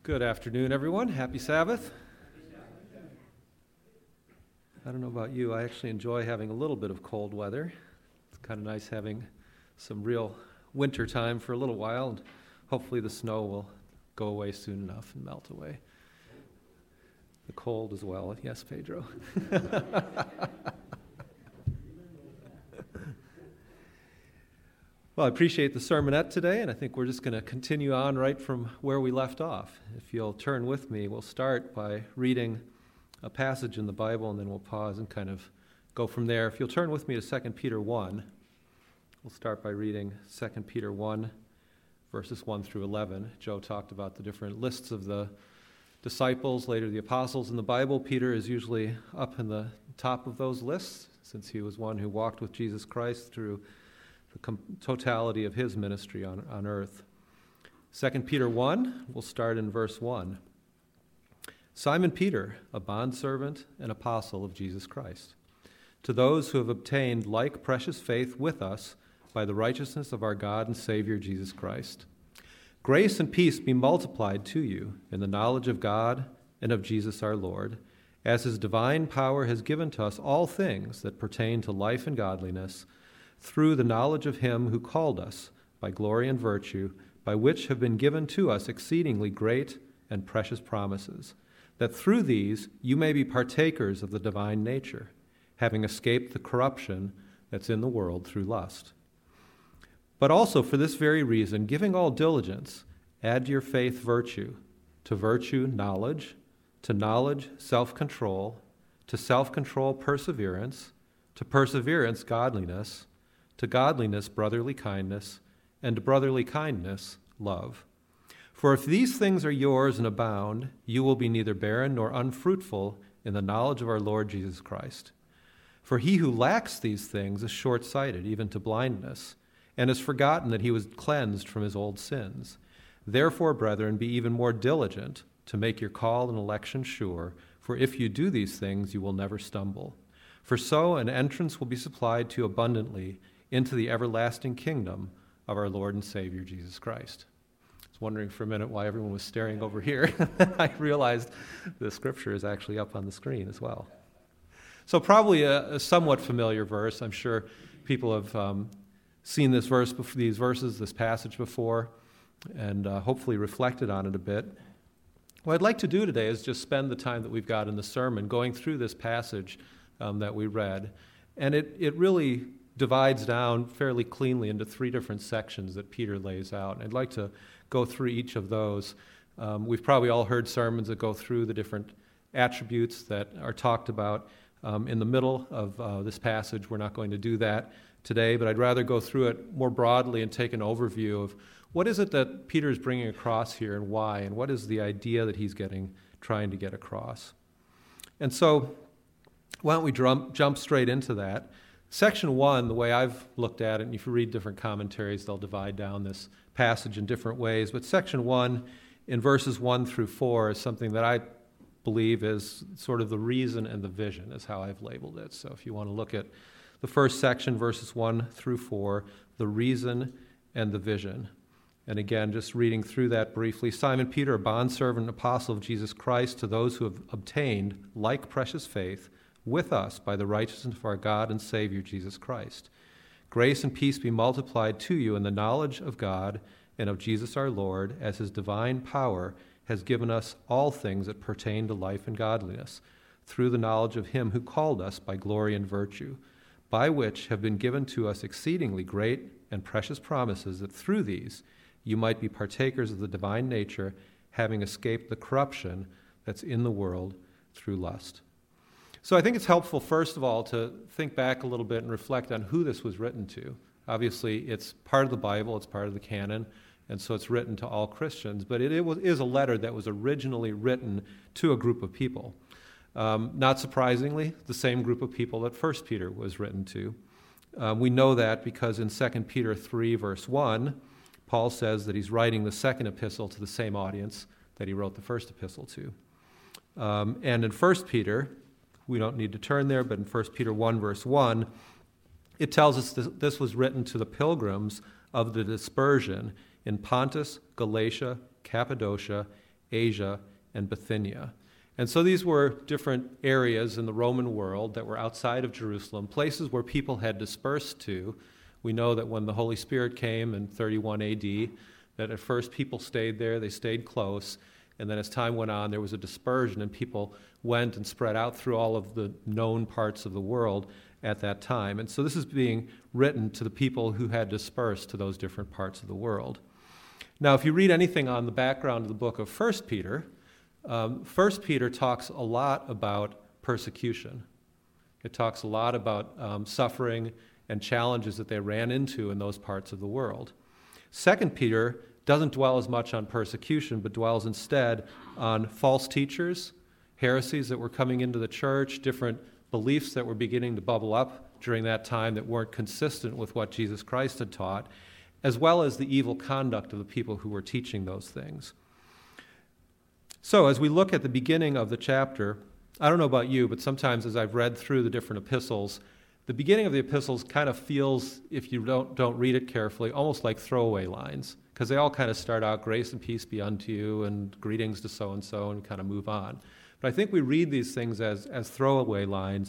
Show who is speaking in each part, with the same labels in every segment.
Speaker 1: Good afternoon, everyone. Happy Sabbath. I don't know about you, I actually enjoy having a little bit of cold weather. It's kind of nice having some real winter time for a little while, and hopefully the snow will go away soon enough and melt away. The cold as well. Yes, Pedro. Well, I appreciate the sermonette today, and I think we're just going to continue on right from where we left off. If you'll turn with me, we'll start by reading a passage in the Bible, and then we'll pause and kind of go from there. If you'll turn with me to 2 Peter 1, we'll start by reading 2 Peter 1, verses 1 through 11. Joe talked about the different lists of the disciples, later the apostles in the Bible. Peter is usually up in the top of those lists, since he was one who walked with Jesus Christ through the totality of his ministry on earth. 2 Peter 1, we'll start in verse 1. Simon Peter, a bondservant and apostle of Jesus Christ, to those who have obtained like precious faith with us by the righteousness of our God and Savior Jesus Christ. Grace and peace be multiplied to you in the knowledge of God and of Jesus our Lord, as his divine power has given to us all things that pertain to life and godliness, through the knowledge of him who called us by glory and virtue, by which have been given to us exceedingly great and precious promises, that through these you may be partakers of the divine nature, having escaped the corruption that's in the world through lust. But also for this very reason, giving all diligence, add to your faith virtue, to virtue knowledge, to knowledge self-control, to self-control perseverance, to perseverance godliness, to godliness brotherly kindness, and to brotherly kindness love. For if these things are yours and abound, you will be neither barren nor unfruitful in the knowledge of our Lord Jesus Christ. For he who lacks these things is short-sighted, even to blindness, and has forgotten that he was cleansed from his old sins. Therefore, brethren, be even more diligent to make your call and election sure, for if you do these things, you will never stumble. For so an entrance will be supplied to you abundantly into the everlasting kingdom of our Lord and Savior, Jesus Christ. I was wondering for a minute why everyone was staring over here. I realized the scripture is actually up on the screen as well. So probably a somewhat familiar verse. I'm sure people have seen this passage before, and hopefully reflected on it a bit. What I'd like to do today is just spend the time that we've got in the sermon going through this passage that we read. And it really divides down fairly cleanly into three different sections that Peter lays out. And I'd like to go through each of those. We've probably all heard sermons that go through the different attributes that are talked about in the middle of this passage. We're not going to do that today, but I'd rather go through it more broadly and take an overview of what is it that Peter is bringing across here and why, and what is the idea that he's trying to get across. And so why don't we jump straight into that. Section 1, the way I've looked at it, and if you read different commentaries, they'll divide down this passage in different ways, but Section 1 in verses 1 through 4 is something that I believe is sort of the reason and the vision is how I've labeled it. So if you want to look at the first section, verses 1 through 4, the reason and the vision. And again, just reading through that briefly. Simon Peter, a bondservant and apostle of Jesus Christ, to those who have obtained like precious faith with us by the righteousness of our God and Savior Jesus Christ. Grace and peace be multiplied to you in the knowledge of God and of Jesus our Lord, as his divine power has given us all things that pertain to life and godliness, through the knowledge of him who called us by glory and virtue, by which have been given to us exceedingly great and precious promises, that through these you might be partakers of the divine nature, having escaped the corruption that's in the world through lust. So I think it's helpful, first of all, to think back a little bit and reflect on who this was written to. Obviously, it's part of the Bible, it's part of the canon, and so it's written to all Christians, but it is a letter that was originally written to a group of people. Not surprisingly, the same group of people that 1 Peter was written to. We know that because in 2 Peter 3, verse 1, Paul says that he's writing the second epistle to the same audience that he wrote the first epistle to. And in 1 Peter, we don't need to turn there, but in 1 Peter 1, verse 1, it tells us this was written to the pilgrims of the dispersion in Pontus, Galatia, Cappadocia, Asia, and Bithynia. And so these were different areas in the Roman world that were outside of Jerusalem, places where people had dispersed to. We know that when the Holy Spirit came in 31 AD, that at first people stayed there, they stayed close, and then as time went on, there was a dispersion, and people went and spread out through all of the known parts of the world at that time. And so this is being written to the people who had dispersed to those different parts of the world. Now, if you read anything on the background of the book of 1 Peter, 1 Peter talks a lot about persecution. It talks a lot about suffering and challenges that they ran into in those parts of the world. 2 Peter doesn't dwell as much on persecution, but dwells instead on false teachers, heresies that were coming into the church, different beliefs that were beginning to bubble up during that time that weren't consistent with what Jesus Christ had taught, as well as the evil conduct of the people who were teaching those things. So as we look at the beginning of the chapter, I don't know about you, but sometimes as I've read through the different epistles, the beginning of the epistles kind of feels, if you don't read it carefully, almost like throwaway lines, because they all kind of start out, grace and peace be unto you, and greetings to so-and-so, and kind of move on. But I think we read these things as throwaway lines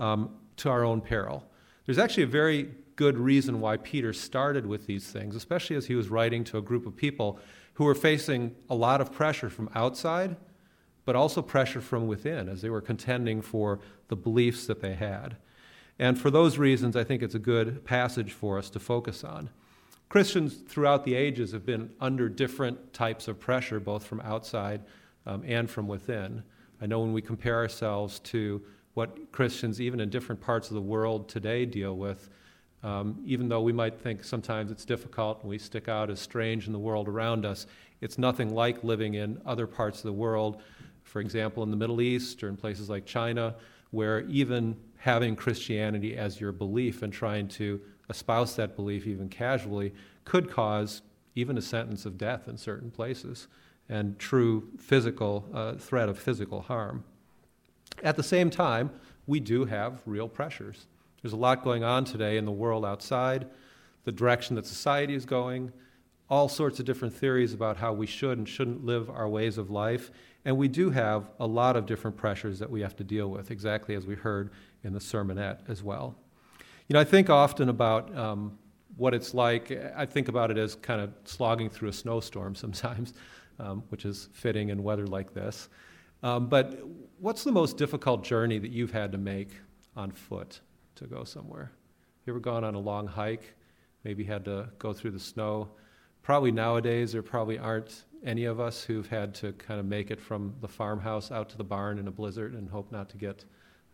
Speaker 1: to our own peril. There's actually a very good reason why Peter started with these things, especially as he was writing to a group of people who were facing a lot of pressure from outside, but also pressure from within as they were contending for the beliefs that they had. And for those reasons, I think it's a good passage for us to focus on. Christians throughout the ages have been under different types of pressure, both from outside and from within. I know when we compare ourselves to what Christians, even in different parts of the world today, deal with, even though we might think sometimes it's difficult and we stick out as strange in the world around us, it's nothing like living in other parts of the world, for example, in the Middle East or in places like China, where even having Christianity as your belief and trying to espouse that belief even casually could cause even a sentence of death in certain places and true physical threat of physical harm. At the same time, we do have real pressures. There's a lot going on today in the world outside, the direction that society is going, all sorts of different theories about how we should and shouldn't live our ways of life, and we do have a lot of different pressures that we have to deal with, exactly as we heard in the sermonette as well. You know, I think often about what it's like. I think about it as kind of slogging through a snowstorm sometimes, which is fitting in weather like this. But what's the most difficult journey that you've had to make on foot to go somewhere? You ever gone on a long hike, maybe had to go through the snow? Probably nowadays there probably aren't any of us who've had to kind of make it from the farmhouse out to the barn in a blizzard and hope not to get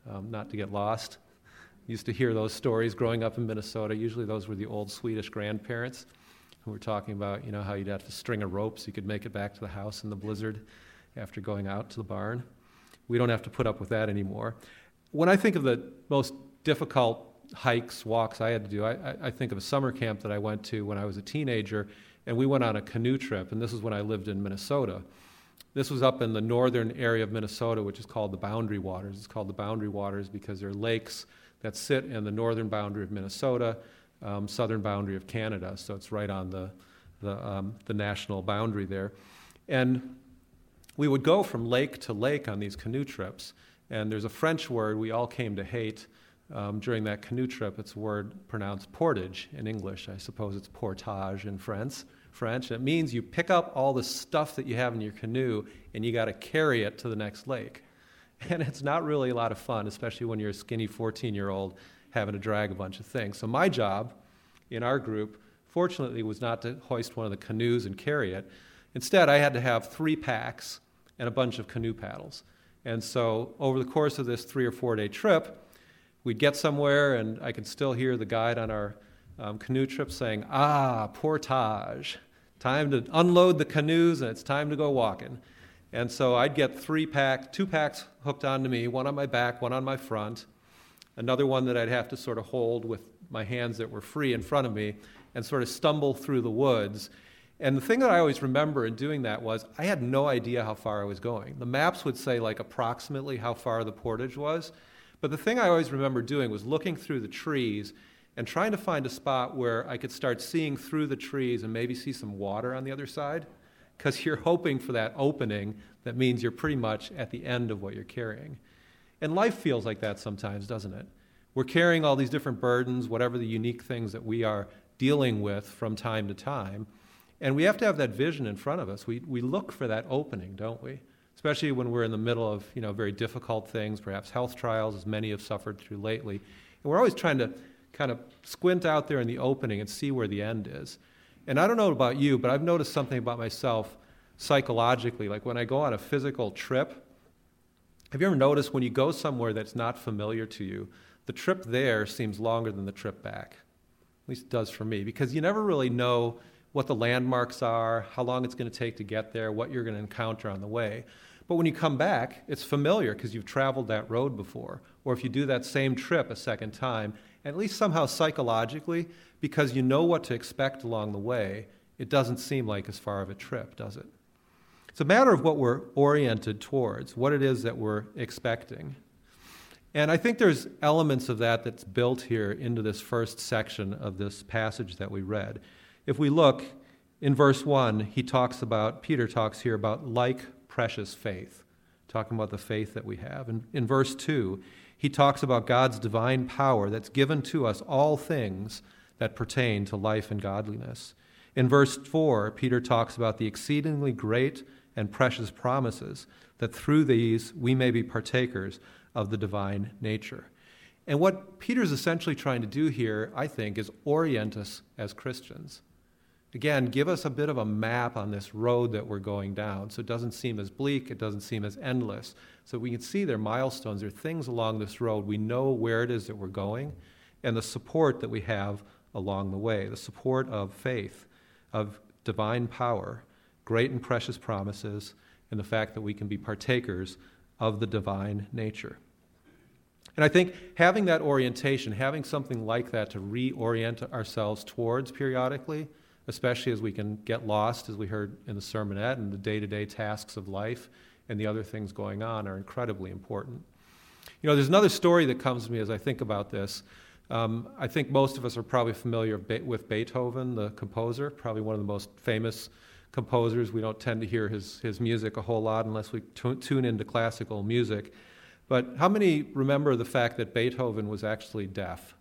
Speaker 1: lost. Used to hear those stories growing up in Minnesota. Usually those were the old Swedish grandparents who were talking about, you know, how you'd have to string a rope so you could make it back to the house in the blizzard after going out to the barn. We don't have to put up with that anymore. When I think of the most difficult hikes, walks I had to do, I think of a summer camp that I went to when I was a teenager, and we went on a canoe trip, and this is when I lived in Minnesota. This was up in the northern area of Minnesota, which is called the Boundary Waters. It's called the Boundary Waters because there are lakes that sit in the northern boundary of Minnesota, southern boundary of Canada, so it's right on the national boundary there. And we would go from lake to lake on these canoe trips, and there's a French word we all came to hate during that canoe trip. It's a word pronounced portage in English. I suppose it's portage in French. It means you pick up all the stuff that you have in your canoe and you got to carry it to the next lake. And it's not really a lot of fun, especially when you're a skinny 14-year-old having to drag a bunch of things. So my job in our group, fortunately, was not to hoist one of the canoes and carry it. Instead, I had to have 3 packs and a bunch of canoe paddles. And so over the course of this 3 or 4 day trip, we'd get somewhere, and I could still hear the guide on our canoe trip saying, portage, time to unload the canoes, and it's time to go walking. And so I'd get 2 packs hooked onto me, one on my back, one on my front, another one that I'd have to sort of hold with my hands that were free in front of me and sort of stumble through the woods. And the thing that I always remember in doing that was I had no idea how far I was going. The maps would say like approximately how far the portage was, but the thing I always remember doing was looking through the trees and trying to find a spot where I could start seeing through the trees and maybe see some water on the other side. because you're hoping for that opening that means you're pretty much at the end of what you're carrying. And life feels like that sometimes, doesn't it? We're carrying all these different burdens, whatever the unique things that we are dealing with from time to time, and we have to have that vision in front of us. We look for that opening, don't we? Especially when we're in the middle of very difficult things, perhaps health trials, as many have suffered through lately. And we're always trying to kind of squint out there in the opening and see where the end is. And I don't know about you, but I've noticed something about myself psychologically. Like when I go on a physical trip, have you ever noticed when you go somewhere that's not familiar to you, the trip there seems longer than the trip back? At least it does for me, because you never really know what the landmarks are, how long it's going to take to get there, what you're going to encounter on the way. But when you come back, it's familiar because you've traveled that road before. Or if you do that same trip a second time, at least somehow psychologically, because you know what to expect along the way, it doesn't seem like as far of a trip, does it? It's a matter of what we're oriented towards, what it is that we're expecting. And I think there's elements of that that's built here into this first section of this passage that we read. If we look in verse 1, Peter talks here about like precious faith, talking about the faith that we have. And in verse 2, he talks about God's divine power that's given to us all things that pertain to life and godliness. In verse 4, Peter talks about the exceedingly great and precious promises that through these we may be partakers of the divine nature. And what Peter's essentially trying to do here, I think, is orient us as Christians. Again, give us a bit of a map on this road that we're going down so it doesn't seem as bleak, it doesn't seem as endless. So we can see there are milestones, there are things along this road. We know where it is that we're going and the support that we have along the way, the support of faith, of divine power, great and precious promises, and the fact that we can be partakers of the divine nature. And I think having that orientation, having something like that to reorient ourselves towards periodically, especially as we can get lost, as we heard in the sermonette, and the day-to-day tasks of life and the other things going on are incredibly important. There's another story that comes to me as I think about this. I think most of us are probably familiar with Beethoven, the composer, probably one of the most famous composers. We don't tend to hear his music a whole lot unless we tune into classical music. But how many remember the fact that Beethoven was actually deaf?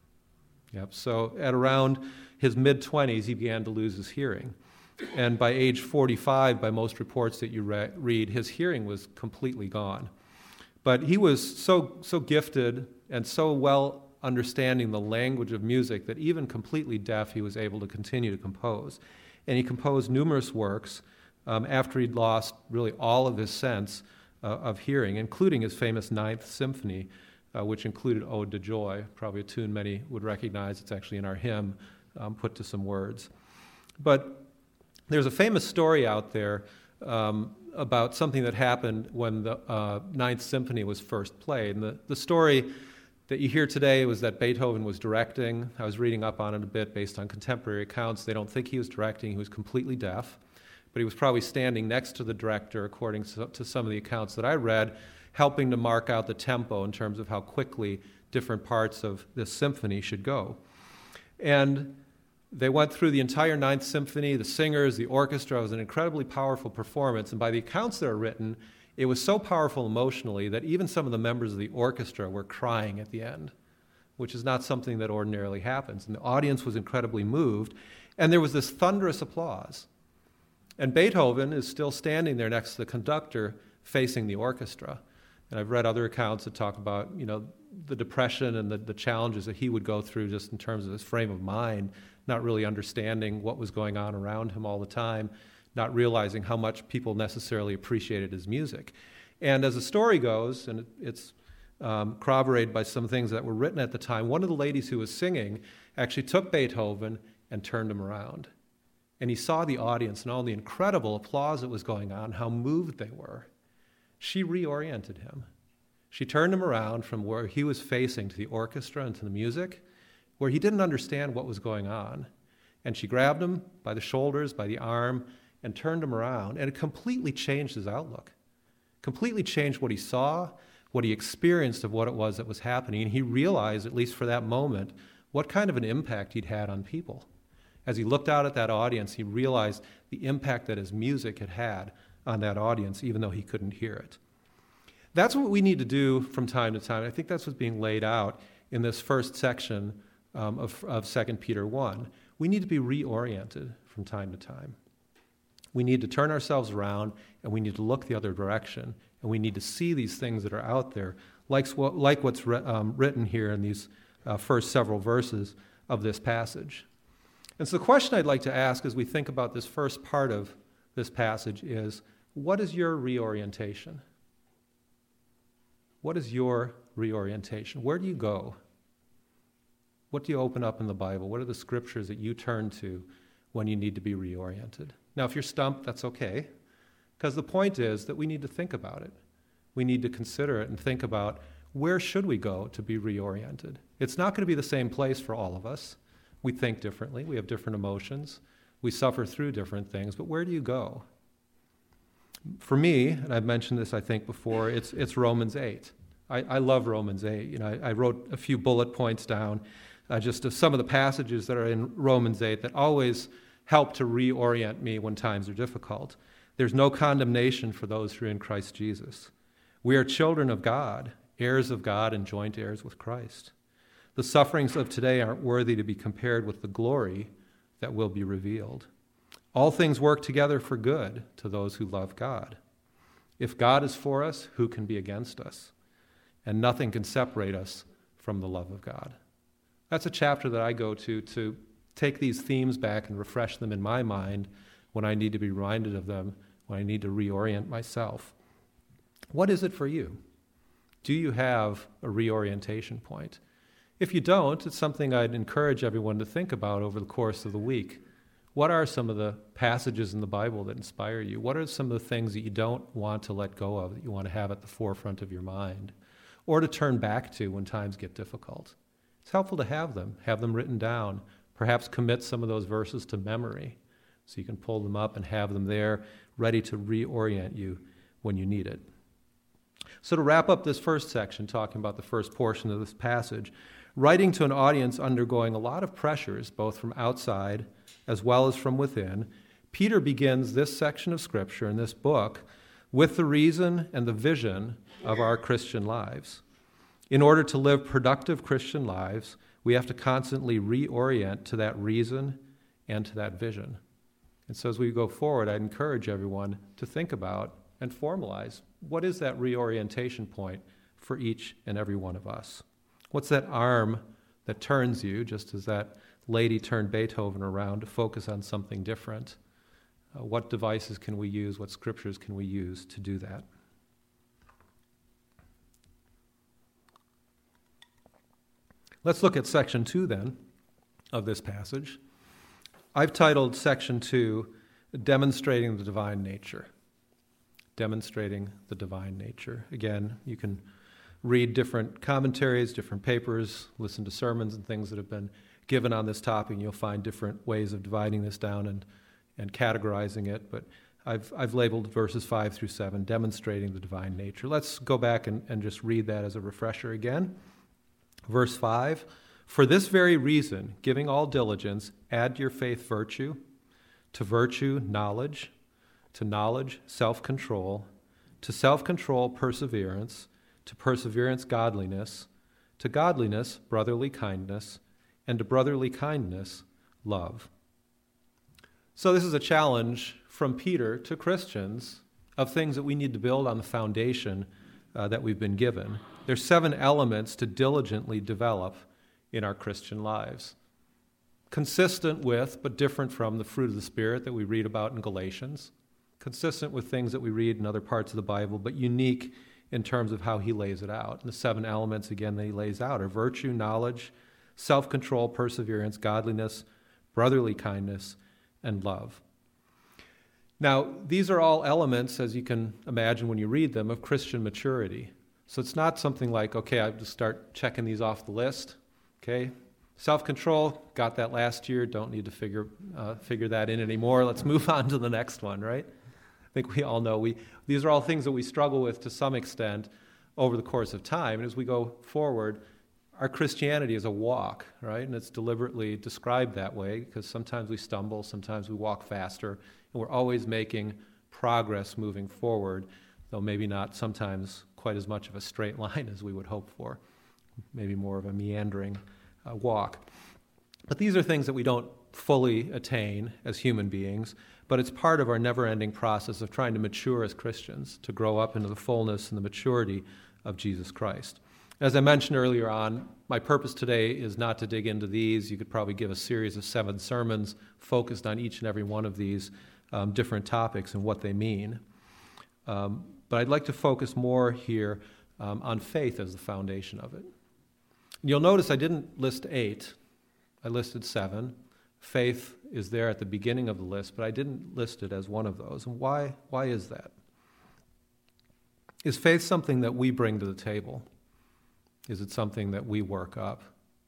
Speaker 1: Yep. So at around his mid-20s, he began to lose his hearing. And by age 45, by most reports that you read, his hearing was completely gone. But he was so gifted and so well understanding the language of music that even completely deaf, he was able to continue to compose. And he composed numerous works after he'd lost really all of his sense of hearing, including his famous Ninth Symphony, which included Ode to Joy, probably a tune many would recognize. It's actually in our hymn, put to some words. But there's a famous story out there about something that happened when the Ninth Symphony was first played. And the story that you hear today was that Beethoven was directing. I was reading up on it a bit based on contemporary accounts. They don't think he was directing. He was completely deaf. But he was probably standing next to the director, according to some of the accounts that I read, helping to mark out the tempo in terms of how quickly different parts of this symphony should go. And they went through the entire Ninth Symphony, the singers, the orchestra. It was an incredibly powerful performance. And by the accounts that are written, it was so powerful emotionally that even some of the members of the orchestra were crying at the end, which is not something that ordinarily happens. And the audience was incredibly moved. And there was this thunderous applause. And Beethoven is still standing there next to the conductor facing the orchestra. And I've read other accounts that talk about, the depression and the challenges that he would go through just in terms of his frame of mind, not really understanding what was going on around him all the time, not realizing how much people necessarily appreciated his music. And as the story goes, and it's corroborated by some things that were written at the time, one of the ladies who was singing actually took Beethoven and turned him around. And he saw the audience and all the incredible applause that was going on, how moved they were. She reoriented him. She turned him around from where he was facing to the orchestra and to the music, where he didn't understand what was going on. And she grabbed him by the shoulders, by the arm, and turned him around. And it completely changed his outlook, completely changed what he saw, what he experienced of what it was that was happening. And he realized, at least for that moment, what kind of an impact he'd had on people. As he looked out at that audience, he realized the impact that his music had had on that audience, even though he couldn't hear it. That's what we need to do from time to time. I think that's what's being laid out in this first section of 2 Peter 1. We need to be reoriented from time to time. We need to turn ourselves around, and we need to look the other direction, and we need to see these things that are out there, like what's written here in these first several verses of this passage. And so the question I'd like to ask as we think about this first part of this passage is, what is your reorientation? What is your reorientation? Where do you go? What do you open up in the Bible? What are the scriptures that you turn to when you need to be reoriented? Now, if you're stumped, that's okay, because the point is that we need to think about it. We need to consider it and think about, where should we go to be reoriented? It's not going to be the same place for all of us. We think differently. We have different emotions. We suffer through different things. But where do you go? For me, and I've mentioned this, I think, before, it's Romans 8. I love Romans 8. I wrote a few bullet points down just of some of the passages that are in Romans 8 that always help to reorient me when times are difficult. There's no condemnation for those who are in Christ Jesus. We are children of God, heirs of God, and joint heirs with Christ. The sufferings of today aren't worthy to be compared with the glory that will be revealed. All things work together for good to those who love God. If God is for us, who can be against us? And nothing can separate us from the love of God. That's a chapter that I go to take these themes back and refresh them in my mind when I need to be reminded of them, when I need to reorient myself. What is it for you? Do you have a reorientation point? If you don't, it's something I'd encourage everyone to think about over the course of the week. What are some of the passages in the Bible that inspire you? What are some of the things that you don't want to let go of, that you want to have at the forefront of your mind, or to turn back to when times get difficult? It's helpful to have them written down, perhaps commit some of those verses to memory so you can pull them up and have them there ready to reorient you when you need it. So to wrap up this first section, talking about the first portion of this passage, writing to an audience undergoing a lot of pressures, both from outside as well as from within, Peter begins this section of Scripture in this book with the reason and the vision of our Christian lives. In order to live productive Christian lives, we have to constantly reorient to that reason and to that vision. And so as we go forward, I'd encourage everyone to think about and formalize, what is that reorientation point for each and every one of us? What's that arm that turns you, just as that lady turned Beethoven around to focus on something different? What devices can we use? What scriptures can we use to do that? Let's look at section 2 then of this passage. I've titled section 2, Demonstrating the Divine Nature. Demonstrating the divine nature. Again, you can read different commentaries, different papers, listen to sermons and things that have been given on this topic, and you'll find different ways of dividing this down and categorizing it. But I've labeled verses 5 through 7, demonstrating the divine nature. Let's go back and just read that as a refresher again. Verse 5, for this very reason, giving all diligence, add to your faith virtue, to virtue knowledge, to knowledge self-control, to self-control perseverance, to perseverance godliness, to godliness brotherly kindness, and to brotherly kindness love. So this is a challenge from Peter to Christians of things that we need to build on the foundation that we've been given. There's 7 elements to diligently develop in our Christian lives, consistent with, but different from, the fruit of the Spirit that we read about in Galatians, consistent with things that we read in other parts of the Bible, but unique in terms of how he lays it out. And the 7 elements, again, that he lays out are virtue, knowledge, self-control, perseverance, godliness, brotherly kindness, and love. Now, these are all elements, as you can imagine when you read them, of Christian maturity. So it's not something like, okay, I just start checking these off the list. Okay, self-control, got that last year, don't need to figure that in anymore. Let's move on to the next one, right? I think we all know these are all things that we struggle with to some extent over the course of time. And as we go forward, our Christianity is a walk, right? And it's deliberately described that way because sometimes we stumble, sometimes we walk faster, and we're always making progress moving forward, though maybe not sometimes quite as much of a straight line as we would hope for, maybe more of a meandering walk. But these are things that we don't fully attain as human beings, but it's part of our never-ending process of trying to mature as Christians, to grow up into the fullness and the maturity of Jesus Christ. As I mentioned earlier on, my purpose today is not to dig into these. You could probably give a series of 7 sermons focused on each and every one of these different topics and what they mean. But I'd like to focus more here on faith as the foundation of it. You'll notice I didn't list 8. I listed 7. Faith is there at the beginning of the list, but I didn't list it as one of those. And why is that? Is faith something that we bring to the table? Is it something that we work up?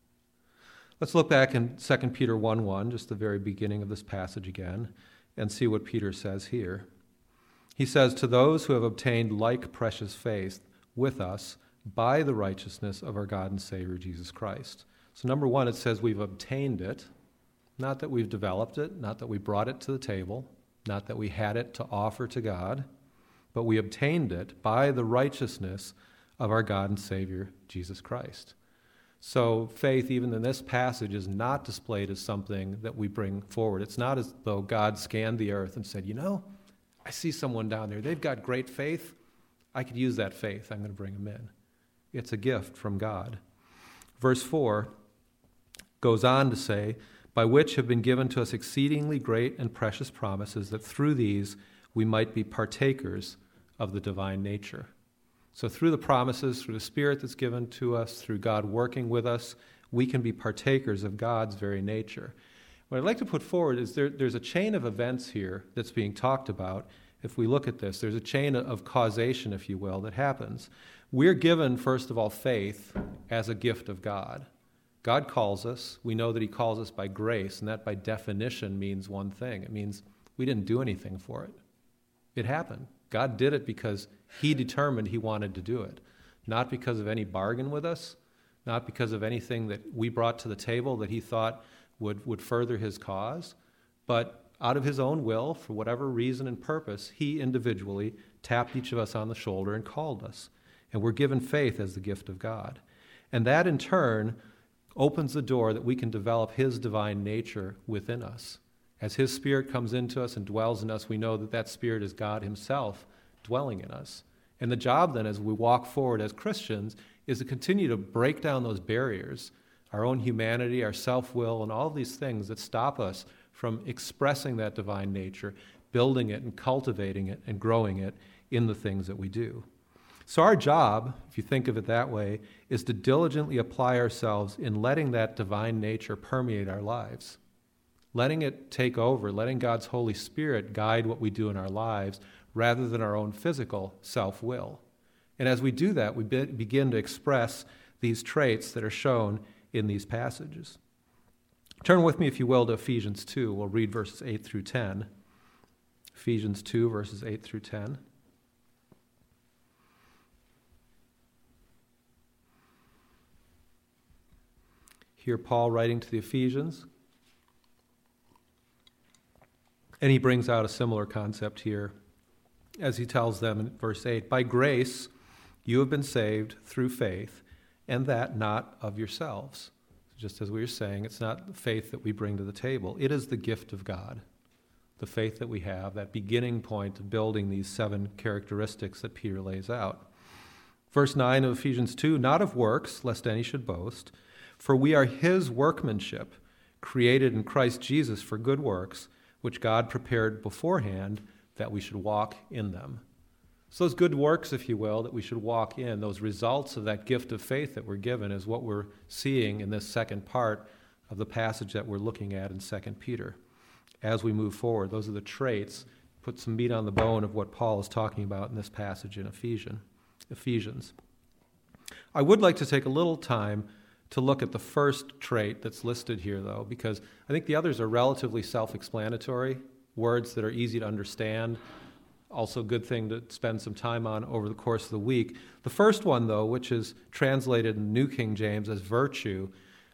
Speaker 1: Let's look back in 2 Peter 1:1, just the very beginning of this passage again, and see what Peter says here. He says, "To those who have obtained like precious faith with us by the righteousness of our God and Savior Jesus Christ." So number 1, it says we've obtained it, not that we've developed it, not that we brought it to the table, not that we had it to offer to God, but we obtained it by the righteousness of our God and Savior, Jesus Christ. So faith, even in this passage, is not displayed as something that we bring forward. It's not as though God scanned the earth and said, I see someone down there. They've got great faith. I could use that faith. I'm going to bring them in. It's a gift from God. Verse 4 goes on to say, "By which have been given to us exceedingly great and precious promises, that through these we might be partakers of the divine nature." So through the promises, through the Spirit that's given to us, through God working with us, we can be partakers of God's very nature. What I'd like to put forward is there's a chain of events here that's being talked about. If we look at this, there's a chain of causation, if you will, that happens. We're given, first of all, faith as a gift of God. God calls us. We know that he calls us by grace, and that by definition means one thing. It means we didn't do anything for it. It happened. God did it because he determined he wanted to do it, not because of any bargain with us, not because of anything that we brought to the table that he thought would further his cause, but out of his own will, for whatever reason and purpose, he individually tapped each of us on the shoulder and called us. And we're given faith as the gift of God. And that in turn opens the door that we can develop his divine nature within us. As his Spirit comes into us and dwells in us, we know that that Spirit is God himself dwelling in us. And the job then, as we walk forward as Christians, is to continue to break down those barriers, our own humanity, our self-will, and all these things that stop us from expressing that divine nature, building it and cultivating it and growing it in the things that we do. So our job, if you think of it that way, is to diligently apply ourselves in letting that divine nature permeate our lives, letting it take over, letting God's Holy Spirit guide what we do in our lives rather than our own physical self-will. And as we do that, we begin to express these traits that are shown in these passages. Turn with me, if you will, to Ephesians 2. We'll read verses 8 through 10. Ephesians 2, verses 8 through 10. Here Paul writing to the Ephesians, and he brings out a similar concept here as he tells them in verse 8, "By grace you have been saved through faith, and that not of yourselves." Just as we were saying, it's not the faith that we bring to the table. It is the gift of God, the faith that we have, that beginning point of building these 7 characteristics that Peter lays out. Verse 9 of Ephesians 2, "Not of works, lest any should boast, for we are his workmanship, created in Christ Jesus for good works, which God prepared beforehand that we should walk in them." So those good works, if you will, that we should walk in, those results of that gift of faith that we're given is what we're seeing in this second part of the passage that we're looking at in 2 Peter. As we move forward, those are the traits, put some meat on the bone of what Paul is talking about in this passage in Ephesians. I would like to take a little time to look at the first trait that's listed here, though, because I think the others are relatively self-explanatory, words that are easy to understand. Also a good thing to spend some time on over the course of the week. The first one, though, which is translated in New King James as virtue,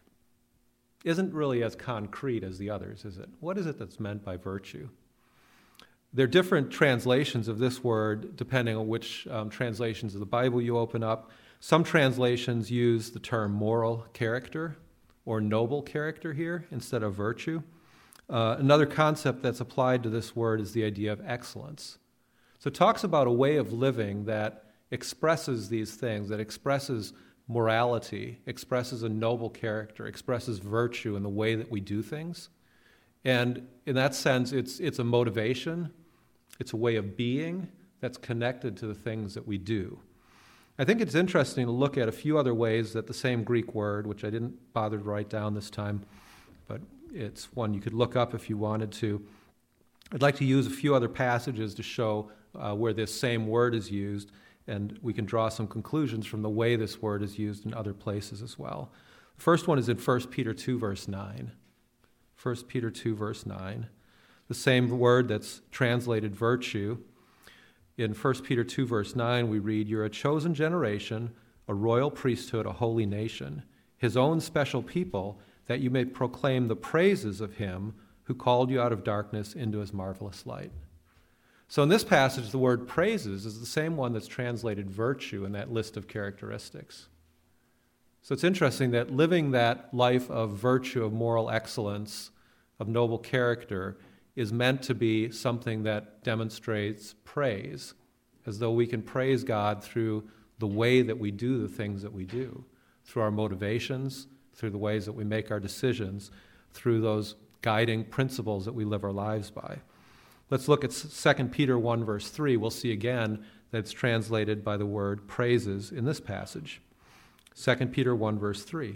Speaker 1: isn't really as concrete as the others, is it? What is it that's meant by virtue? There are different translations of this word depending on which translations of the Bible you open up. Some translations use the term moral character or noble character here instead of virtue. Another concept that's applied to this word is the idea of excellence. So it talks about a way of living that expresses these things, that expresses morality, expresses a noble character, expresses virtue in the way that we do things. And in that sense, it's a motivation, it's a way of being that's connected to the things that we do. I think it's interesting to look at a few other ways that the same Greek word, which I didn't bother to write down this time, but it's one you could look up if you wanted to. I'd like to use a few other passages to show where this same word is used, and we can draw some conclusions from the way this word is used in other places as well. The first one is in 1 Peter 2, verse 9. 1 Peter 2, verse 9. The same word that's translated virtue. In 1 Peter 2, verse 9, we read, "You're a chosen generation, a royal priesthood, a holy nation, his own special people, that you may proclaim the praises of him who called you out of darkness into his marvelous light." So in this passage, the word praises is the same one that's translated virtue in that list of characteristics. So it's interesting that living that life of virtue, of moral excellence, of noble character, is meant to be something that demonstrates praise, as though we can praise God through the way that we do the things that we do, through our motivations, through the ways that we make our decisions, through those guiding principles that we live our lives by. Let's look at 2 Peter 1, verse 3. We'll see again that it's translated by the word praises in this passage. 2 Peter 1, verse 3.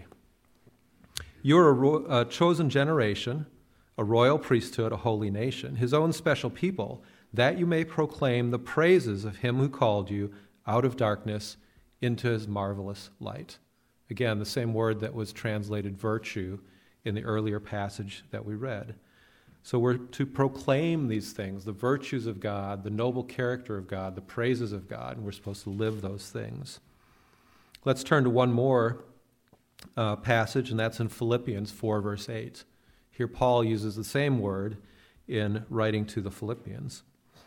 Speaker 1: "You're a chosen generation, a royal priesthood, a holy nation, his own special people, that you may proclaim the praises of him who called you out of darkness into his marvelous light." Again, the same word that was translated virtue in the earlier passage that we read. So we're to proclaim these things, the virtues of God, the noble character of God, the praises of God, and we're supposed to live those things. Let's turn to one more passage, and that's in Philippians 4, verse 8. Here Paul uses the same word in writing to the Philippians.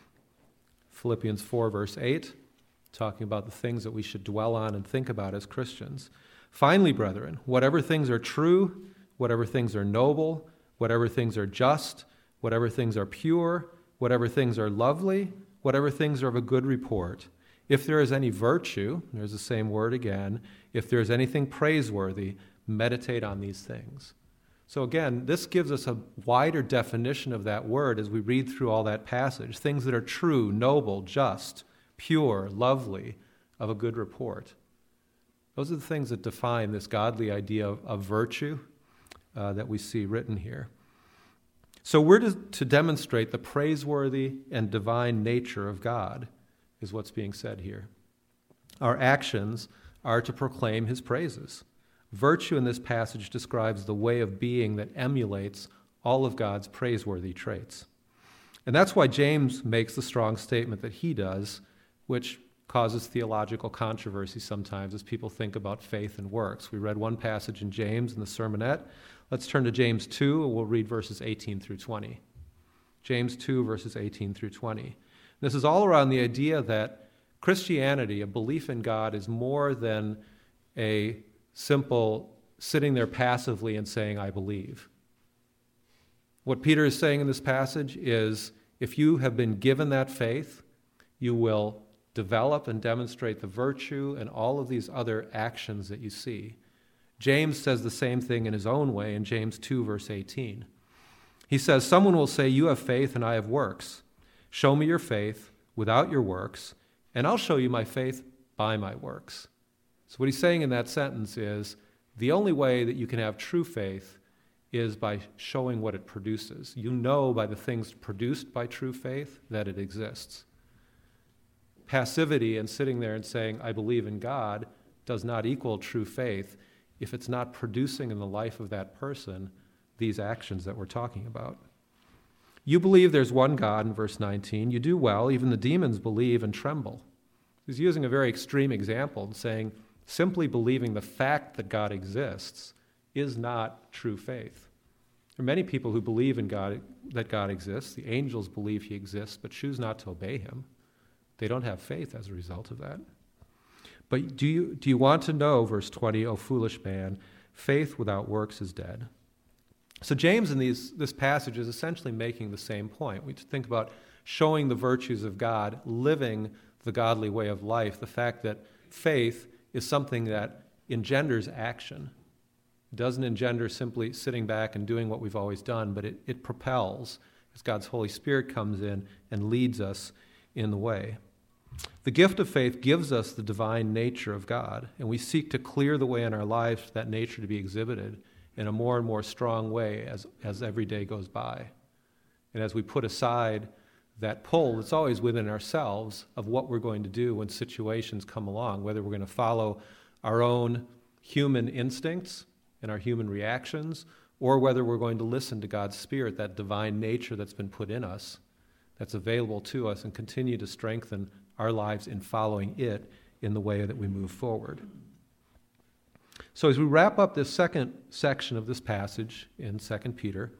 Speaker 1: Philippians 4, verse 8, talking about the things that we should dwell on and think about as Christians. "Finally, brethren, whatever things are true, whatever things are noble, whatever things are just, whatever things are pure, whatever things are lovely, whatever things are of a good report, if there is any virtue," there's the same word again, "if there is anything praiseworthy, meditate on these things." So again, this gives us a wider definition of that word as we read through all that passage. Things that are true, noble, just, pure, lovely, of a good report. Those are the things that define this godly idea of virtue that we see written here. So we're to demonstrate the praiseworthy and divine nature of God, is what's being said here. Our actions are to proclaim his praises. Virtue in this passage describes the way of being that emulates all of God's praiseworthy traits. And that's why James makes the strong statement that he does, which causes theological controversy sometimes as people think about faith and works. We read one passage in James in the sermonette. Let's turn to James 2, and we'll read verses 18 through 20. James 2, verses 18 through 20. This is all around the idea that Christianity, a belief in God, is more than a simple sitting there passively and saying, "I believe." What Peter is saying in this passage is, if you have been given that faith, you will develop and demonstrate the virtue and all of these other actions that you see. James says the same thing in his own way in James 2, verse 18. He says, "Someone will say, 'You have faith and I have works. Show me your faith without your works, and I'll show you my faith by my works.'" So what he's saying in that sentence is, the only way that you can have true faith is by showing what it produces. You know by the things produced by true faith that it exists. Passivity and sitting there and saying, "I believe in God," does not equal true faith if it's not producing in the life of that person these actions that we're talking about. You believe there's one God, in verse 19. You do well. Even the demons believe and tremble. He's using a very extreme example and saying simply believing the fact that God exists is not true faith. There are many people who believe in God, that God exists. The angels believe he exists, but choose not to obey him. They don't have faith as a result of that. But do you want to know, verse 20, O foolish man, faith without works is dead. So James in this passage is essentially making the same point. We think about showing the virtues of God, living the godly way of life, the fact that faith is something that engenders action. It doesn't engender simply sitting back and doing what we've always done, but it propels as God's Holy Spirit comes in and leads us in the way. The gift of faith gives us the divine nature of God, and we seek to clear the way in our lives for that nature to be exhibited in a more and more strong way as every day goes by. And as we put aside that pull that's always within ourselves of what we're going to do when situations come along, whether we're going to follow our own human instincts and our human reactions, or whether we're going to listen to God's Spirit, that divine nature that's been put in us, that's available to us, and continue to strengthen our lives in following it in the way that we move forward. So as we wrap up this second section of this passage in 2 Peter,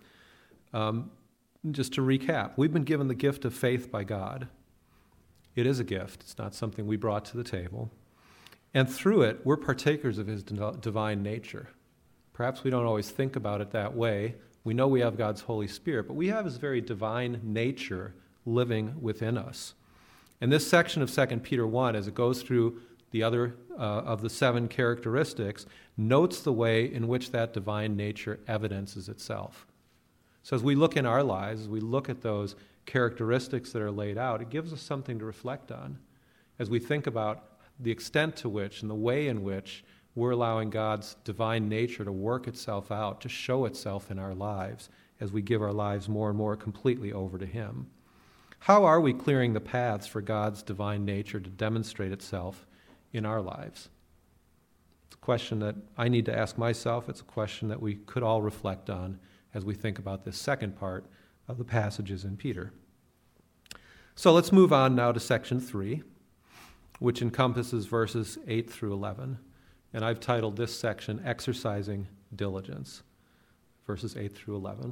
Speaker 1: just to recap, we've been given the gift of faith by God. It is a gift. It's not something we brought to the table. And through it, we're partakers of his divine nature. Perhaps we don't always think about it that way. We know we have God's Holy Spirit, but we have his very divine nature living within us. And this section of 2 Peter 1, as it goes through the other of the 7 characteristics, notes the way in which that divine nature evidences itself. So as we look in our lives, as we look at those characteristics that are laid out, it gives us something to reflect on as we think about the extent to which and the way in which we're allowing God's divine nature to work itself out, to show itself in our lives as we give our lives more and more completely over to him. How are we clearing the paths for God's divine nature to demonstrate itself in our lives? It's a question that I need to ask myself. It's a question that we could all reflect on as we think about this second part of the passages in Peter. So let's move on now to section 3, which encompasses verses 8 through 11. And I've titled this section, Exercising Diligence, verses 8 through 11.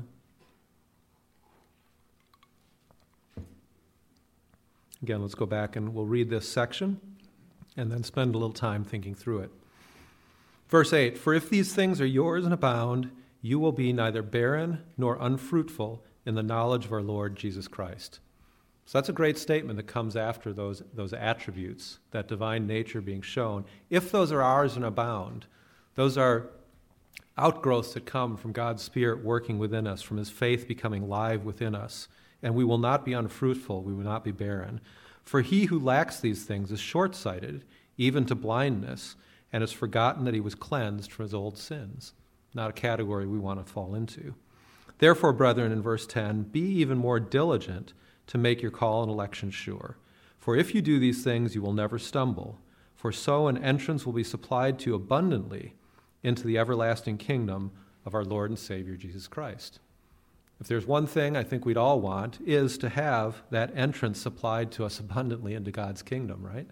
Speaker 1: Again, let's go back and we'll read this section and then spend a little time thinking through it. Verse 8, for if these things are yours and abound, you will be neither barren nor unfruitful in the knowledge of our Lord Jesus Christ. So that's a great statement that comes after those attributes, that divine nature being shown. If those are ours and abound, those are outgrowths that come from God's Spirit working within us, from his faith becoming live within us. And we will not be unfruitful, we will not be barren. For he who lacks these things is short-sighted, even to blindness, and has forgotten that he was cleansed from his old sins. Not a category we want to fall into. Therefore, brethren, in verse 10, be even more diligent to make your call and election sure. For if you do these things, you will never stumble. For so an entrance will be supplied to you abundantly into the everlasting kingdom of our Lord and Savior, Jesus Christ. If there's one thing I think we'd all want, is to have that entrance supplied to us abundantly into God's kingdom, right?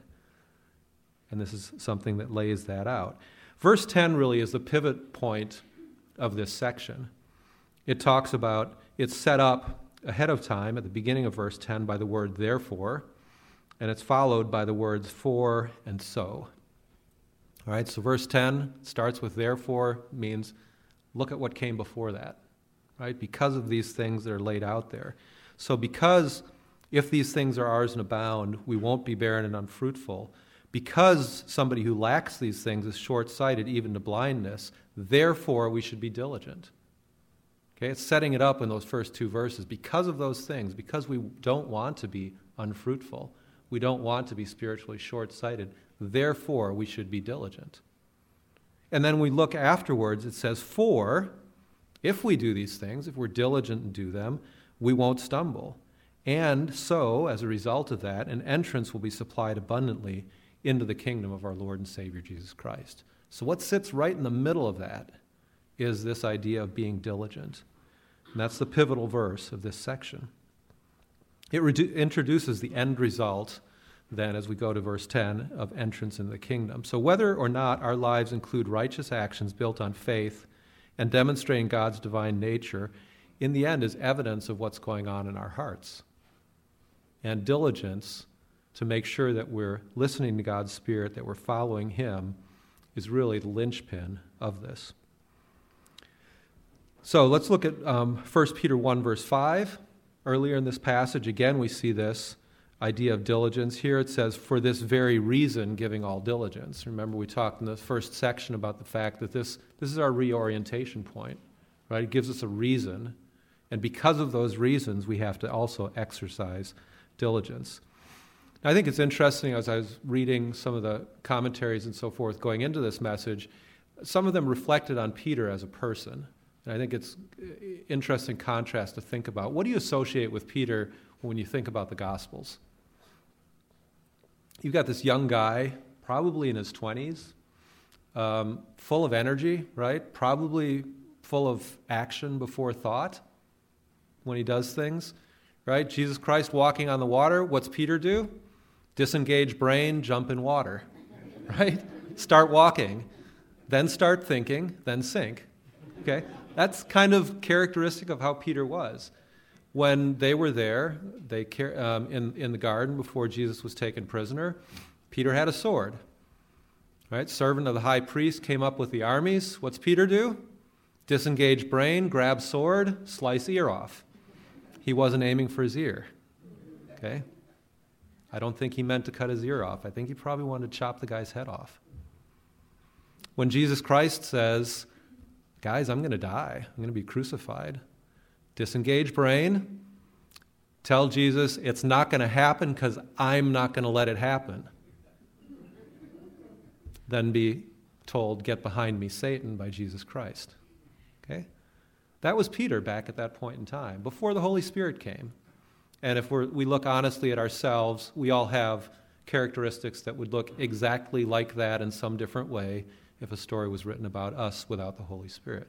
Speaker 1: And this is something that lays that out. Verse 10 really is the pivot point of this section. It talks about, it's set up ahead of time at the beginning of verse 10 by the word therefore, and it's followed by the words for and so. All right, so verse 10 starts with therefore, means look at what came before that. Right? Because of these things that are laid out there. So because if these things are ours and abound, we won't be barren and unfruitful. Because somebody who lacks these things is short-sighted, even to blindness, therefore we should be diligent. Okay, it's setting it up in those first 2 verses. Because of those things, because we don't want to be unfruitful, we don't want to be spiritually short-sighted, therefore we should be diligent. And then we look afterwards, it says, for if we do these things, if we're diligent and do them, we won't stumble. And so, as a result of that, an entrance will be supplied abundantly into the kingdom of our Lord and Savior, Jesus Christ. So what sits right in the middle of that is this idea of being diligent. And that's the pivotal verse of this section. It introduces the end result, then, as we go to verse 10, of entrance into the kingdom. So whether or not our lives include righteous actions built on faith and demonstrating God's divine nature, in the end is evidence of what's going on in our hearts. And diligence to make sure that we're listening to God's Spirit, that we're following Him, is really the linchpin of this. So let's look at 1 Peter 1, verse 5. Earlier in this passage, again, we see this idea of diligence. Here it says, for this very reason, giving all diligence. Remember, we talked in the first section about the fact that this is our reorientation point, right? It gives us a reason, and because of those reasons, we have to also exercise diligence. Now, I think it's interesting, as I was reading some of the commentaries and so forth going into this message, some of them reflected on Peter as a person. And I think it's interesting contrast to think about. What do you associate with Peter when you think about the Gospels? You've got this young guy, probably in his 20s, full of energy, right? Probably full of action before thought when he does things, right? Jesus Christ walking on the water, what's Peter do? Disengage brain, jump in water, right? Start walking, then start thinking, then sink, okay? That's kind of characteristic of how Peter was. When they were there, in the garden before Jesus was taken prisoner, Peter had a sword. Right? Servant of the high priest came up with the armies. What's Peter do? Disengage brain, grab sword, slice ear off. He wasn't aiming for his ear. Okay? I don't think he meant to cut his ear off. I think he probably wanted to chop the guy's head off. When Jesus Christ says, guys, I'm going to die. I'm going to be crucified. Disengage brain. Tell Jesus it's not going to happen because I'm not going to let it happen. Then be told, get behind me, Satan, by Jesus Christ. Okay? That was Peter back at that point in time, before the Holy Spirit came. And if we look honestly at ourselves, we all have characteristics that would look exactly like that in some different way if a story was written about us without the Holy Spirit.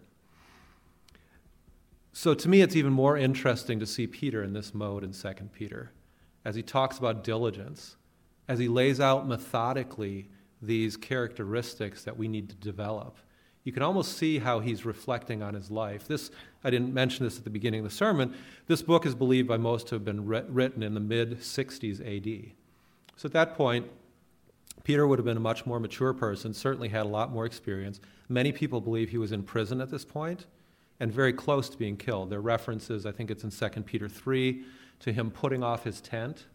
Speaker 1: So to me, it's even more interesting to see Peter in this mode in 2 Peter, as he talks about diligence, as he lays out methodically these characteristics that we need to develop. You can almost see how he's reflecting on his life. I didn't mention this at the beginning of the sermon. This book is believed by most to have been written in the mid-60s AD. So at that point, Peter would have been a much more mature person, certainly had a lot more experience. Many people believe he was in prison at this point and very close to being killed. There are references, I think it's in 2 Peter 3, to him putting off his tent,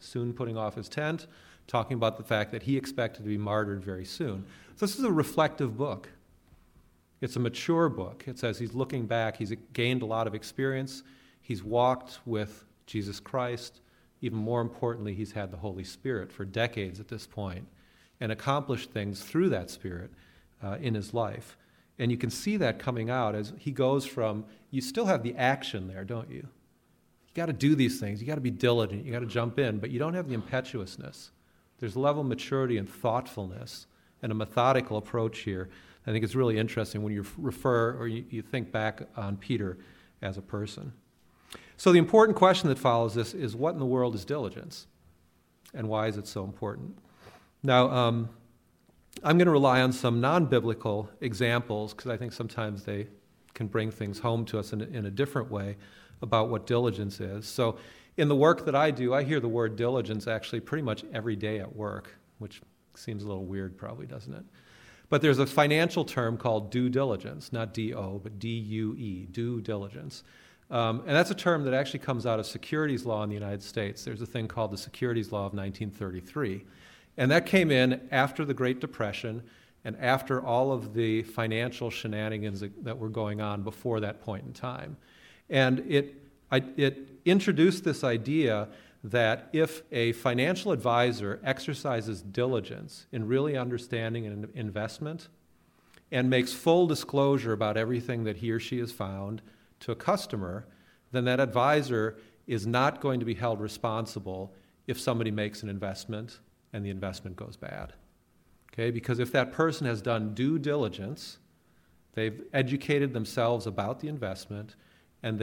Speaker 1: talking about the fact that he expected to be martyred very soon. So this is a reflective book. It's a mature book. It says he's looking back. He's gained a lot of experience. He's walked with Jesus Christ. Even more importantly, he's had the Holy Spirit for decades at this point and accomplished things through that Spirit in his life. And you can see that coming out as he goes from, you still have the action there, don't you? You got to do these things. You got to be diligent. You got to jump in, but you don't have the impetuousness. There's a level of maturity and thoughtfulness and a methodical approach here. I think it's really interesting when you refer or you think back on Peter as a person. So the important question that follows this is, what in the world is diligence? And why is it so important? Now, I'm going to rely on some non-biblical examples because I think sometimes they can bring things home to us in a different way about what diligence is. So in the work that I do, I hear the word diligence actually pretty much every day at work, which seems a little weird probably, doesn't it? But there's a financial term called due diligence, not D-O, but D-U-E, due diligence. And that's a term that actually comes out of securities law in the United States. There's a thing called the Securities Law of 1933. And that came in after the Great Depression and after all of the financial shenanigans that were going on before that point in time. And it introduced this idea that if a financial advisor exercises diligence in really understanding an investment and makes full disclosure about everything that he or she has found to a customer, then that advisor is not going to be held responsible if somebody makes an investment and the investment goes bad. Okay? Because if that person has done due diligence, they've educated themselves about the investment, and they've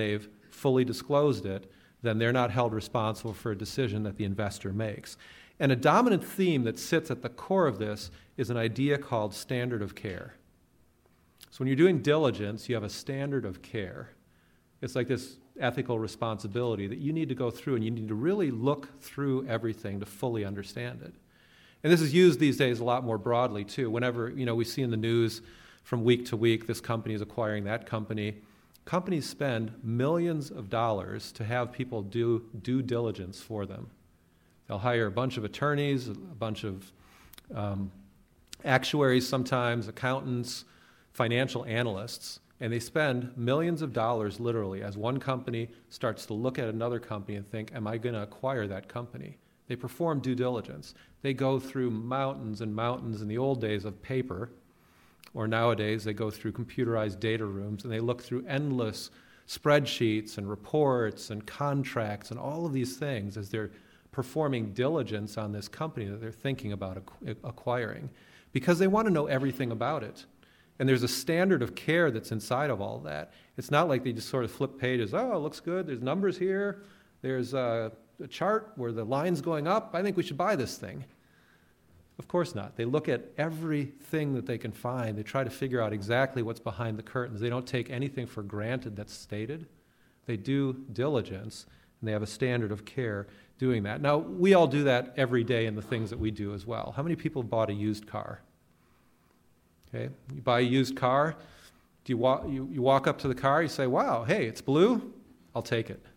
Speaker 1: fully disclosed it, then they're not held responsible for a decision that the investor makes. And a dominant theme that sits at the core of this is an idea called standard of care. So when you're doing diligence, you have a standard of care. It's like this ethical responsibility that you need to go through, and you need to really look through everything to fully understand it. And this is used these days a lot more broadly too. Whenever we see in the news from week to week, this company is acquiring that company. Companies spend millions of dollars to have people do due diligence for them. They'll hire a bunch of attorneys, a bunch of actuaries sometimes, accountants, financial analysts, and they spend millions of dollars literally as one company starts to look at another company and think, am I going to acquire that company? They perform due diligence. They go through mountains and mountains in the old days of paper, or nowadays they go through computerized data rooms, and they look through endless spreadsheets and reports and contracts and all of these things as they're performing diligence on this company that they're thinking about acquiring, because they want to know everything about it. And there's a standard of care that's inside of all that. It's not like they just sort of flip pages. Oh, it looks good. There's numbers here. There's a chart where the line's going up. I think we should buy this thing. Of course not. They look at everything that they can find. They try to figure out exactly what's behind the curtains. They don't take anything for granted that's stated. They do diligence, and they have a standard of care doing that. Now, we all do that every day in the things that we do as well. How many people bought a used car? Okay, you buy a used car, you walk up to the car, you say, wow, hey, it's blue, I'll take it.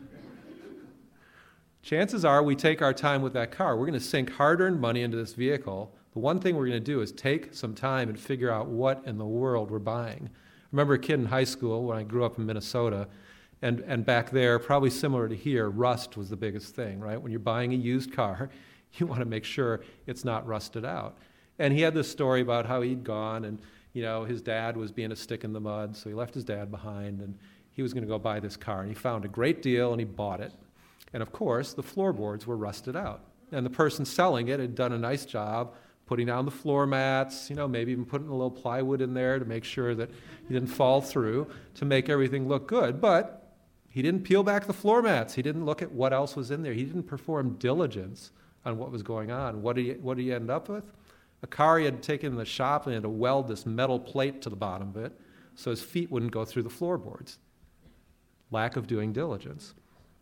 Speaker 1: Chances are we take our time with that car. We're going to sink hard-earned money into this vehicle. The one thing we're going to do is take some time and figure out what in the world we're buying. I remember a kid in high school when I grew up in Minnesota, and back there, probably similar to here, rust was the biggest thing, right? When you're buying a used car, you want to make sure it's not rusted out. And he had this story about how he'd gone, and his dad was being a stick in the mud, so he left his dad behind, and he was going to go buy this car. And he found a great deal, and he bought it. And of course, the floorboards were rusted out. And the person selling it had done a nice job putting down the floor mats, maybe even putting a little plywood in there to make sure that he didn't fall through, to make everything look good. But he didn't peel back the floor mats. He didn't look at what else was in there. He didn't perform diligence on what was going on. What did he end up with? A car he had taken in the shop, and he had to weld this metal plate to the bottom of it so his feet wouldn't go through the floorboards. Lack of doing diligence.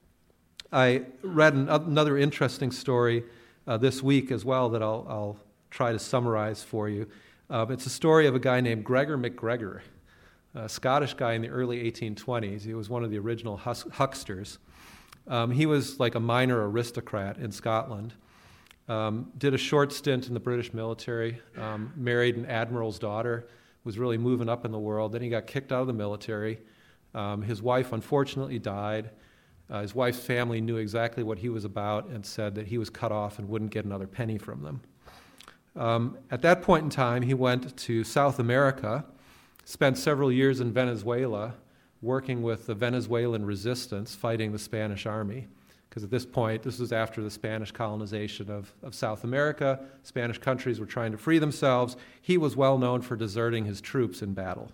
Speaker 1: I read another interesting story this week as well that I'll try to summarize for you. It's a story of a guy named Gregor MacGregor, a Scottish guy in the early 1820s. He was one of the original hucksters. He was like a minor aristocrat in Scotland. Did a short stint in the British military, married an admiral's daughter, was really moving up in the world. Then he got kicked out of the military. His wife unfortunately died. His wife's family knew exactly what he was about and said that he was cut off and wouldn't get another penny from them. At that point in time, he went to South America, spent several years in Venezuela, working with the Venezuelan resistance, fighting the Spanish army. Because at this point, this was after the Spanish colonization of South America. Spanish countries were trying to free themselves. He was well known for deserting his troops in battle.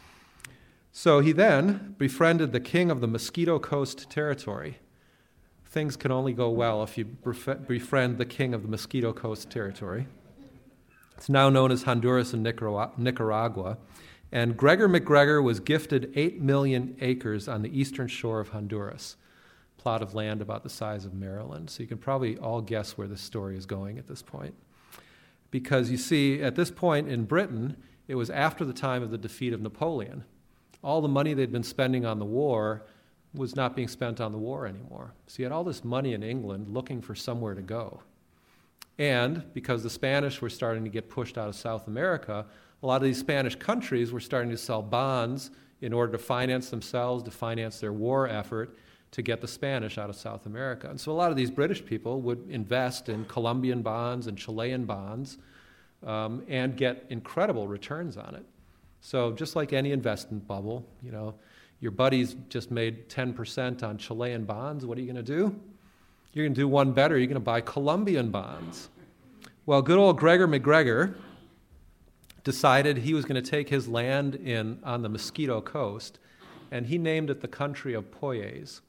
Speaker 1: So he then befriended the king of the Mosquito Coast Territory. Things can only go well if you befriend the king of the Mosquito Coast Territory. It's now known as Honduras and Nicaragua. And Gregor MacGregor was gifted 8 million acres on the eastern shore of Honduras, plot of land about the size of Maryland. So you can probably all guess where this story is going at this point. Because you see, at this point in Britain, it was after the time of the defeat of Napoleon. All the money they'd been spending on the war was not being spent on the war anymore. So you had all this money in England looking for somewhere to go. And because the Spanish were starting to get pushed out of South America, a lot of these Spanish countries were starting to sell bonds in order to finance themselves, to finance their war effort, to get the Spanish out of South America. And so a lot of these British people would invest in Colombian bonds and Chilean bonds and get incredible returns on it. So just like any investment bubble, your buddies just made 10% on Chilean bonds. What are you going to do? You're going to do one better. You're going to buy Colombian bonds. Well, good old Gregor MacGregor decided he was going to take his land on the Mosquito Coast and he named it the country of Poyais,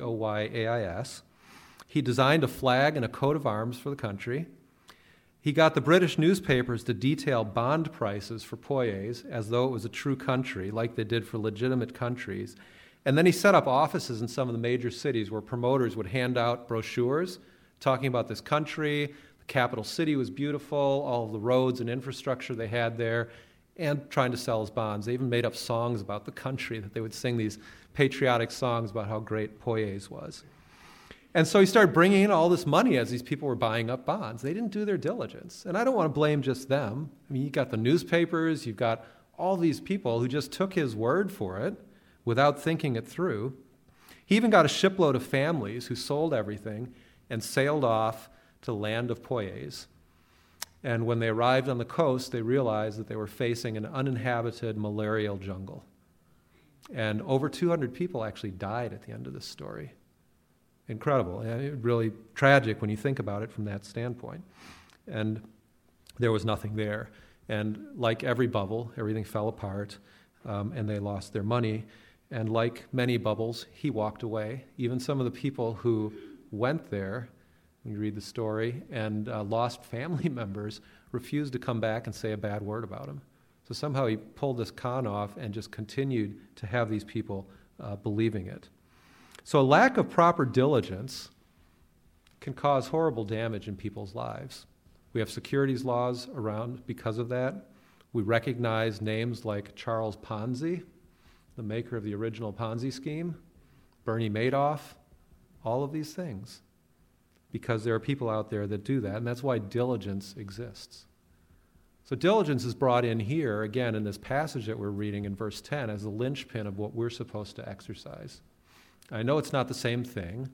Speaker 1: Poyais. He designed a flag and a coat of arms for the country. He got the British newspapers to detail bond prices for Poyais as though it was a true country, like they did for legitimate countries. And then he set up offices in some of the major cities where promoters would hand out brochures talking about this country. The capital city was beautiful, all of the roads and infrastructure they had there, and trying to sell his bonds. They even made up songs about the country, that they would sing these patriotic songs about how great Poyais was. And so he started bringing in all this money as these people were buying up bonds. They didn't do their diligence. And I don't want to blame just them. I mean, you've got the newspapers, you've got all these people who just took his word for it without thinking it through. He even got a shipload of families who sold everything and sailed off to the land of Poyais. And when they arrived on the coast, they realized that they were facing an uninhabited malarial jungle. And over 200 people actually died at the end of this story. Incredible. And really tragic when you think about it from that standpoint. And there was nothing there. And like every bubble, everything fell apart, and they lost their money. And like many bubbles, he walked away. Even some of the people who went there, when you read the story, and lost family members, refused to come back and say a bad word about him. So somehow he pulled this con off and just continued to have these people believing it. So a lack of proper diligence can cause horrible damage in people's lives. We have securities laws around because of that. We recognize names like Charles Ponzi, the maker of the original Ponzi scheme, Bernie Madoff, all of these things, because there are people out there that do that, and that's why diligence exists. So diligence is brought in here, again, in this passage that we're reading in verse 10 as the linchpin of what we're supposed to exercise. I know it's not the same thing,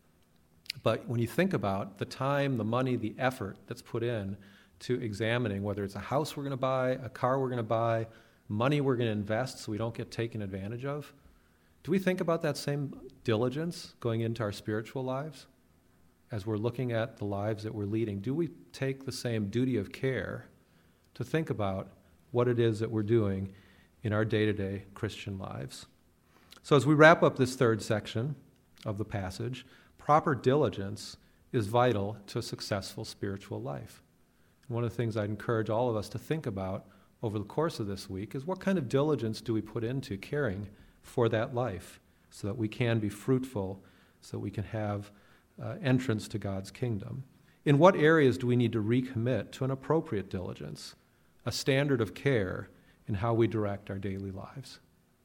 Speaker 1: but when you think about the time, the money, the effort that's put in to examining whether it's a house we're going to buy, a car we're going to buy, money we're going to invest so we don't get taken advantage of, do we think about that same diligence going into our spiritual lives? As we're looking at the lives that we're leading, do we take the same duty of care to think about what it is that we're doing in our day-to-day Christian lives? So as we wrap up this third section of the passage, proper diligence is vital to a successful spiritual life. And one of the things I'd encourage all of us to think about over the course of this week is what kind of diligence do we put into caring for that life so that we can be fruitful, so that we can have entrance to God's kingdom. In what areas do we need to recommit to an appropriate diligence, a standard of care in how we direct our daily lives?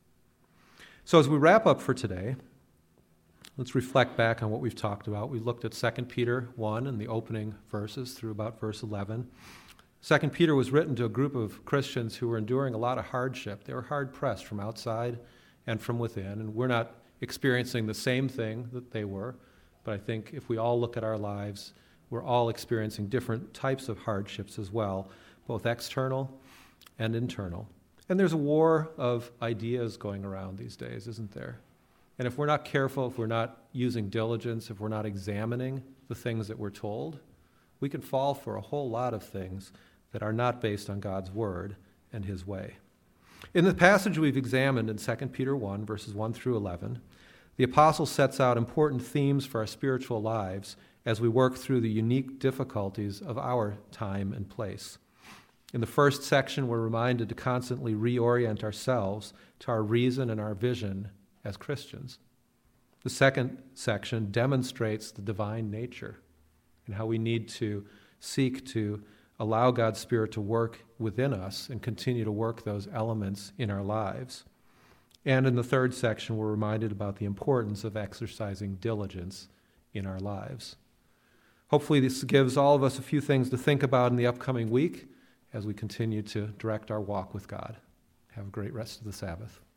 Speaker 1: So as we wrap up for today, let's reflect back on what we've talked about. We looked at 2 Peter 1 and the opening verses through about verse 11. 2 Peter was written to a group of Christians who were enduring a lot of hardship. They were hard-pressed from outside and from within, and we're not experiencing the same thing that they were, but I think if we all look at our lives, we're all experiencing different types of hardships as well, both external and internal. And there's a war of ideas going around these days, isn't there? And if we're not careful, if we're not using diligence, if we're not examining the things that we're told, we can fall for a whole lot of things that are not based on God's word and his way. In the passage we've examined in 2 Peter 1, verses 1 through 11, the apostle sets out important themes for our spiritual lives as we work through the unique difficulties of our time and place. In the first section, we're reminded to constantly reorient ourselves to our reason and our vision as Christians. The second section demonstrates the divine nature and how we need to seek to allow God's Spirit to work within us and continue to work those elements in our lives. And in the third section, we're reminded about the importance of exercising diligence in our lives. Hopefully this gives all of us a few things to think about in the upcoming week as we continue to direct our walk with God. Have a great rest of the Sabbath.